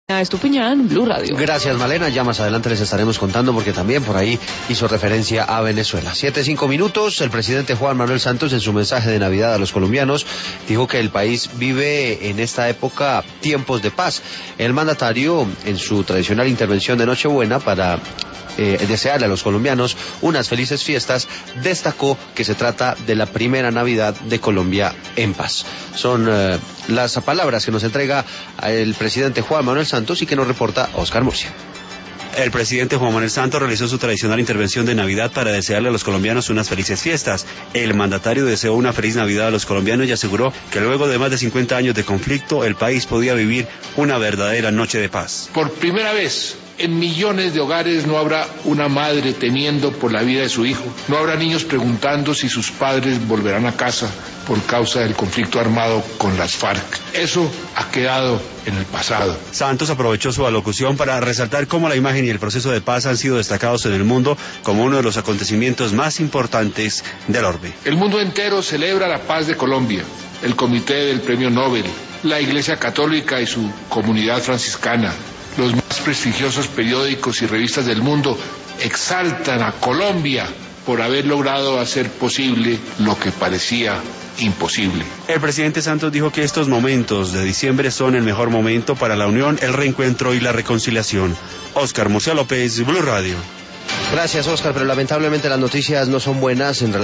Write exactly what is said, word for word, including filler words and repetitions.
Estupiñán, Blue Radio. Gracias, Malena. Ya más adelante les estaremos contando porque también por ahí hizo referencia a Venezuela. Siete, cinco minutos. El presidente Juan Manuel Santos, en su mensaje de Navidad a los colombianos, dijo que el país vive en esta época tiempos de paz. El mandatario, en su tradicional intervención de Nochebuena para eh, desearle a los colombianos unas felices fiestas, destacó que se trata de la primera Navidad de Colombia en paz. Son eh, las palabras que nos entrega el presidente Juan Manuel Santos y que nos reporta Oscar Murcia. El presidente Juan Manuel Santos realizó su tradicional intervención de Navidad para desearle a los colombianos unas felices fiestas. El mandatario deseó una feliz Navidad a los colombianos y aseguró que luego de más de cincuenta años de conflicto, el país podía vivir una verdadera noche de paz. Por primera vez en millones de hogares no habrá una madre temiendo por la vida de su hijo, no habrá niños preguntando si sus padres volverán a casa por causa del conflicto armado con las FARC. Eso ha quedado en el pasado. Santos aprovechó su alocución para resaltar cómo la imagen y el proceso de paz han sido destacados en el mundo como uno de los acontecimientos más importantes del orbe. El mundo entero celebra la paz de Colombia, el Comité del Premio Nobel, la Iglesia Católica y su comunidad franciscana. Los más prestigiosos periódicos y revistas del mundo exaltan a Colombia por haber logrado hacer posible lo que parecía imposible. El presidente Santos dijo que estos momentos de diciembre son el mejor momento para la unión, el reencuentro y la reconciliación. Oscar Murcia López, Blue Radio. Gracias, Oscar, pero lamentablemente las noticias no son buenas en relación